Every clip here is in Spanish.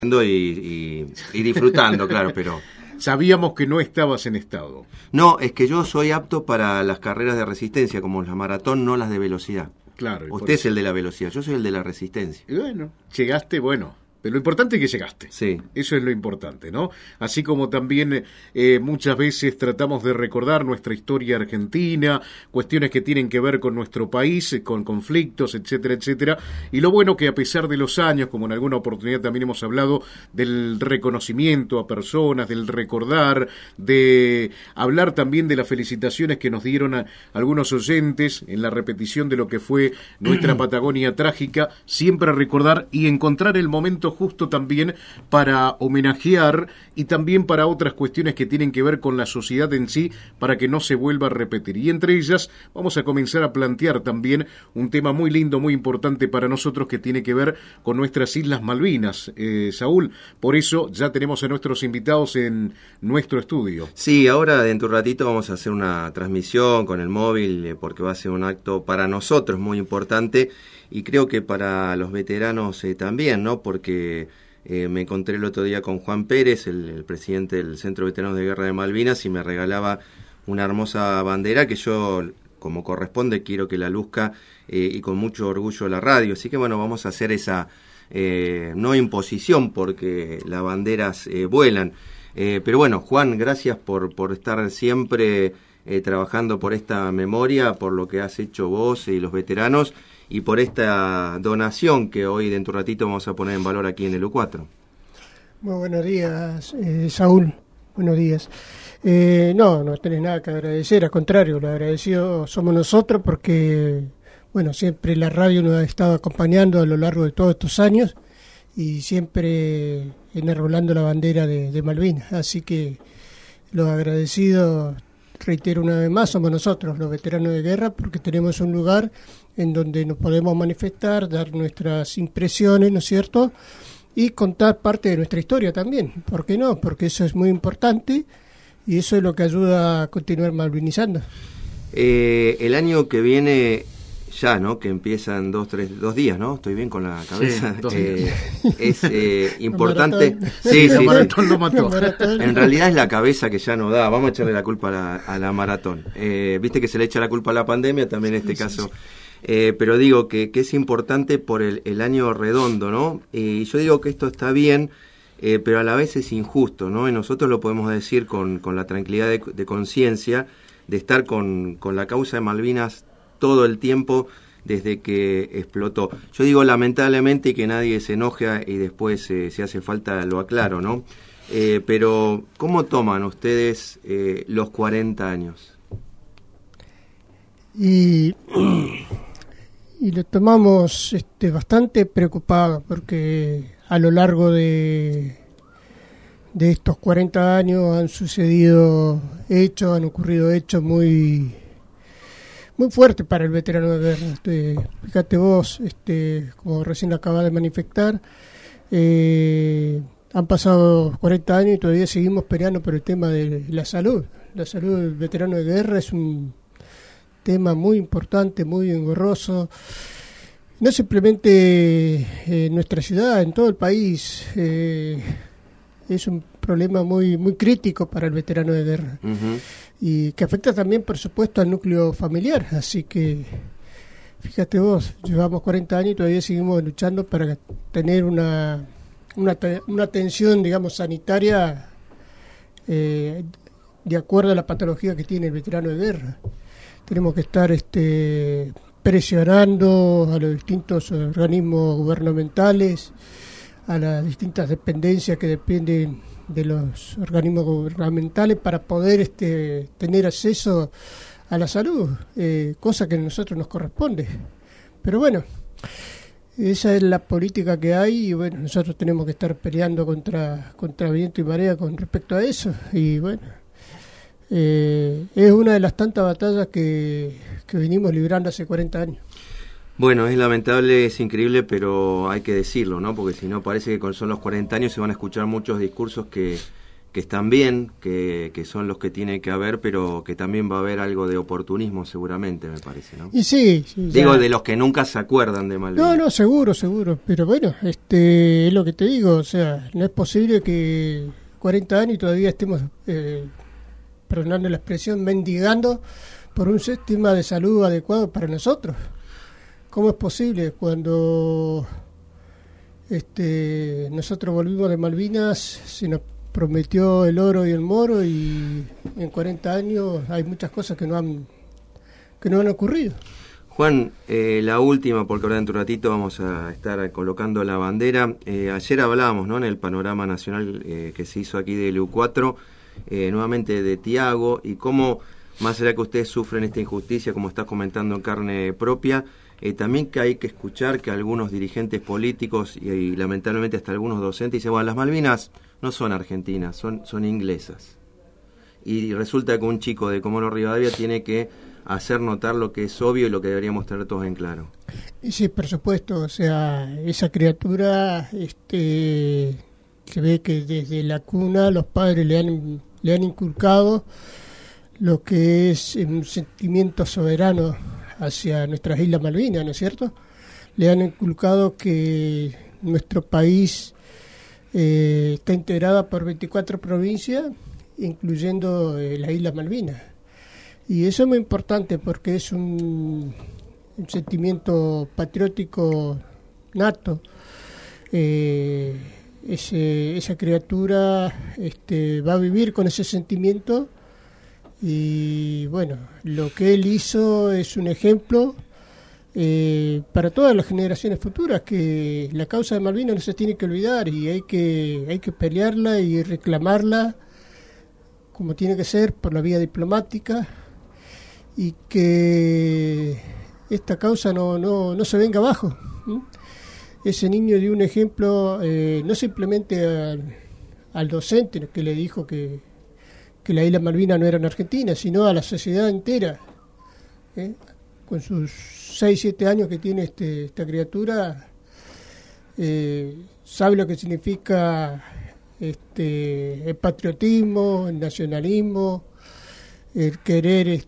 y disfrutando, claro, pero... Sabíamos que no estabas en estado. No, es que yo soy apto para las carreras de resistencia, como la maratón, no las de velocidad. Claro. Usted es el de la velocidad, yo soy el de la resistencia. Y bueno, llegaste, bueno. Pero lo importante es que llegaste. Sí. Eso es lo importante, ¿no? Así como también muchas veces tratamos de recordar nuestra historia argentina, cuestiones que tienen que ver con nuestro país, con conflictos, etcétera, etcétera. Y lo bueno que a pesar de los años, como en alguna oportunidad también hemos hablado del reconocimiento a personas, del recordar, de hablar también de las felicitaciones que nos dieron a algunos oyentes en la repetición de lo que fue nuestra Patagonia trágica, siempre recordar y encontrar el momento justo también para homenajear y también para otras cuestiones que tienen que ver con la sociedad en sí, para que no se vuelva a repetir. Y entre ellas vamos a comenzar a plantear también un tema muy lindo, muy importante para nosotros, que tiene que ver con nuestras Islas Malvinas, Saúl. Por eso ya tenemos a nuestros invitados en nuestro estudio. Sí, ahora dentro de un ratito vamos a hacer una transmisión con el móvil, porque va a ser un acto para nosotros muy importante, y creo que para los veteranos también, ¿no? Porque me encontré el otro día con Juan Pérez, el presidente del Centro de Veteranos de Guerra de Malvinas, y me regalaba una hermosa bandera que yo, como corresponde, quiero que la luzca y con mucho orgullo la radio. Así que bueno, vamos a hacer esa no imposición, porque las banderas vuelan. Pero bueno, Juan, gracias por estar siempre trabajando por esta memoria, por lo que has hecho vos y los veteranos, y por esta donación que hoy dentro de un ratito vamos a poner en valor aquí en el U4. Muy buenos días, Saúl. Buenos días. No tenés nada que agradecer, al contrario, lo agradecido somos nosotros, porque, bueno, siempre la radio nos ha estado acompañando a lo largo de todos estos años y siempre enarbolando la bandera de Malvinas. Así que los agradecidos, reitero una vez más, somos nosotros, los veteranos de guerra, porque tenemos un lugar en donde nos podemos manifestar, dar nuestras impresiones, ¿no es cierto?, y contar parte de nuestra historia también. ¿Por qué no? Porque eso es muy importante y eso es lo que ayuda a continuar malvinizando. El año que viene ya, ¿no?, que empiezan 2 días, ¿no? Estoy bien con la cabeza. Sí, es importante. Sí, Sí. maratón lo mató. En realidad es la cabeza que ya no da. Vamos a echarle la culpa a la maratón. Viste que se le echa la culpa a la pandemia, también en este caso. Pero digo que es importante por el año redondo, ¿no? Y yo digo que esto está bien, pero a la vez es injusto, ¿no? Y nosotros lo podemos decir con la tranquilidad de conciencia de estar con la causa de Malvinas todo el tiempo desde que explotó. Yo digo lamentablemente, y que nadie se enoje, y después si hace falta lo aclaro, ¿no? Pero ¿cómo toman ustedes los 40 años? Y lo tomamos bastante preocupado, porque a lo largo de estos 40 años han ocurrido hechos muy fuertes para el veterano de guerra. Fíjate vos, como recién acaba de manifestar, han pasado 40 años y todavía seguimos peleando por el tema de la salud. La salud del veterano de guerra es un tema muy importante, muy engorroso, no simplemente en nuestra ciudad, en todo el país. Es un problema muy crítico para el veterano de guerra. Uh-huh. Y que afecta también, por supuesto, al núcleo familiar. Así que, fíjate vos, llevamos 40 años y todavía seguimos luchando para tener una atención, digamos, sanitaria de acuerdo a la patología que tiene el veterano de guerra. Tenemos que estar presionando a los distintos organismos gubernamentales, a las distintas dependencias que dependen de los organismos gubernamentales, para poder tener acceso a la salud, cosa que a nosotros nos corresponde. Pero bueno, esa es la política que hay, y bueno, nosotros tenemos que estar peleando contra viento y marea con respecto a eso. Y bueno, es una de las tantas batallas que venimos librando hace 40 años. Bueno, es lamentable, es increíble, pero hay que decirlo, ¿no? Porque si no parece que son los 40 años se van a escuchar muchos discursos que están bien, que son los que tiene que haber, pero que también va a haber algo de oportunismo seguramente, me parece, ¿no? Y sí, digo, de los que nunca se acuerdan de Malvinas. No, seguro, pero bueno, es lo que te digo, o sea, no es posible que 40 años y todavía estemos, perdonando la expresión, mendigando por un sistema de salud adecuado para nosotros. ¿Cómo es posible cuando nosotros volvimos de Malvinas, se nos prometió el oro y el moro, y en 40 años hay muchas cosas que no han ocurrido? Juan, la última, porque ahora dentro de un ratito vamos a estar colocando la bandera. Ayer hablábamos, ¿no?, en el panorama nacional que se hizo aquí del EU4, nuevamente de Tiago, y cómo, más allá que ustedes sufren esta injusticia, como estás comentando en carne propia, también que hay que escuchar que algunos dirigentes políticos y lamentablemente hasta algunos docentes dicen, bueno, las Malvinas no son argentinas, son inglesas. Y resulta que un chico de Comodoro Rivadavia tiene que hacer notar lo que es obvio y lo que deberíamos tener todos en claro. Y sí, por supuesto, o sea, esa criatura, se ve que desde la cuna los padres le han inculcado lo que es un sentimiento soberano hacia nuestras Islas Malvinas, ¿no es cierto? Le han inculcado que nuestro país está integrada por 24 provincias, incluyendo la Isla Malvinas. Y eso es muy importante porque es un sentimiento patriótico nato. Esa criatura va a vivir con ese sentimiento, y bueno, lo que él hizo es un ejemplo para todas las generaciones futuras, que la causa de Malvinas no se tiene que olvidar, y hay que pelearla y reclamarla como tiene que ser, por la vía diplomática, y que esta causa no se venga abajo. Ese niño dio un ejemplo, no simplemente al docente que le dijo que la isla Malvinas no eran argentinas, sino a la sociedad entera. Con sus 6-7 años que tiene esta criatura, sabe lo que significa el patriotismo, el nacionalismo, el querer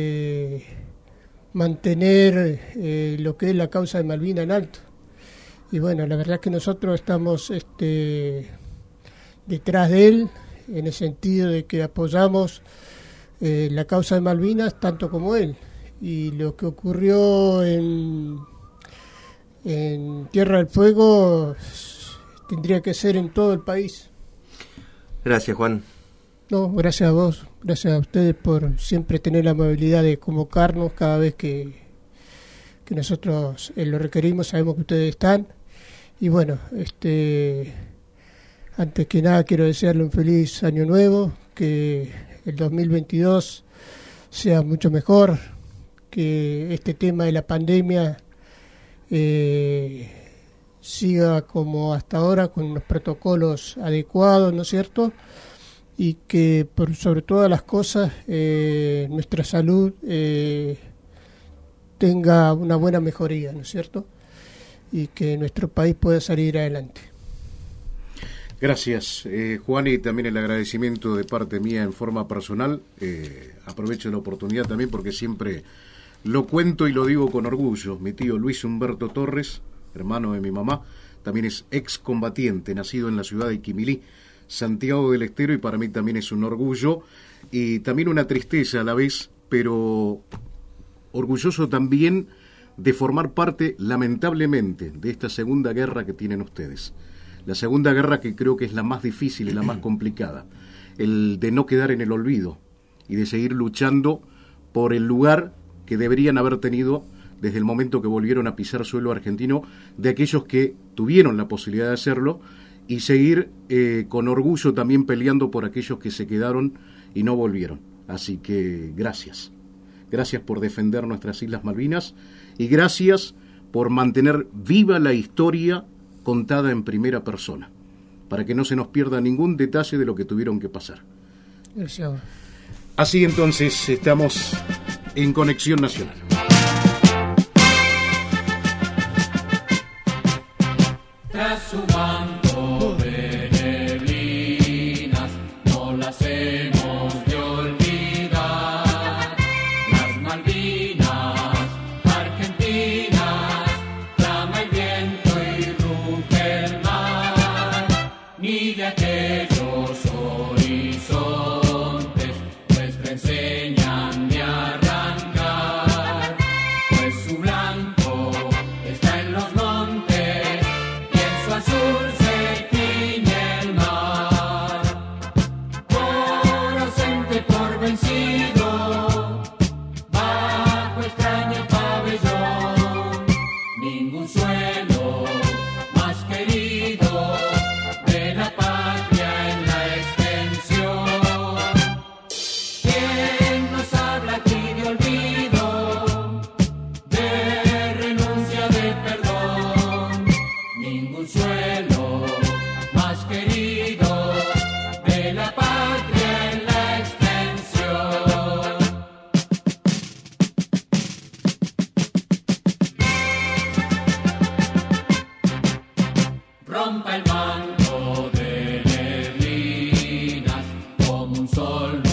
mantener lo que es la causa de Malvinas en alto. Y bueno, la verdad es que nosotros estamos detrás de él, en el sentido de que apoyamos la causa de Malvinas tanto como él. Y lo que ocurrió en Tierra del Fuego tendría que ser en todo el país. Gracias, Juan. No, gracias a vos, gracias a ustedes por siempre tener la amabilidad de convocarnos cada vez que nosotros lo requerimos. Sabemos que ustedes están. Y bueno, antes que nada quiero desearle un feliz año nuevo, que el 2022 sea mucho mejor, que este tema de la pandemia siga como hasta ahora, con los protocolos adecuados, ¿no es cierto? Y que por sobre todas las cosas nuestra salud tenga una buena mejoría, ¿no es cierto? Y que nuestro país pueda salir adelante. Gracias, Juan, y también el agradecimiento de parte mía en forma personal. Aprovecho la oportunidad también porque siempre lo cuento y lo digo con orgullo. Mi tío Luis Humberto Torres, hermano de mi mamá, también es excombatiente, nacido en la ciudad de Quimilí, Santiago del Estero, y para mí también es un orgullo y también una tristeza a la vez, pero orgulloso también de formar parte, lamentablemente, de esta segunda guerra que tienen ustedes. La segunda guerra, que creo que es la más difícil y la más complicada, el de no quedar en el olvido y de seguir luchando por el lugar que deberían haber tenido desde el momento que volvieron a pisar suelo argentino, de aquellos que tuvieron la posibilidad de hacerlo, y seguir con orgullo también peleando por aquellos que se quedaron y no volvieron. Así que gracias. Gracias por defender nuestras Islas Malvinas y gracias por mantener viva la historia contada en primera persona, para que no se nos pierda ningún detalle de lo que tuvieron que pasar. Gracias. Así entonces estamos en Conexión Nacional. Tras su manto de neblinas, no de aquellos horizontes, nuestra enseñan de arrancar, pues su blanco está en los montes y en su azul se tiñe el mar. Por ausente, por vencido, bajo extraño pabellón, ningún suelo más querido de la patria en la extensión. ¿Quién nos habla aquí de olvido, de renuncia, de perdón? Ningún suelo más querido de la patria en la extensión. Rompa el manto de neblinas como un sol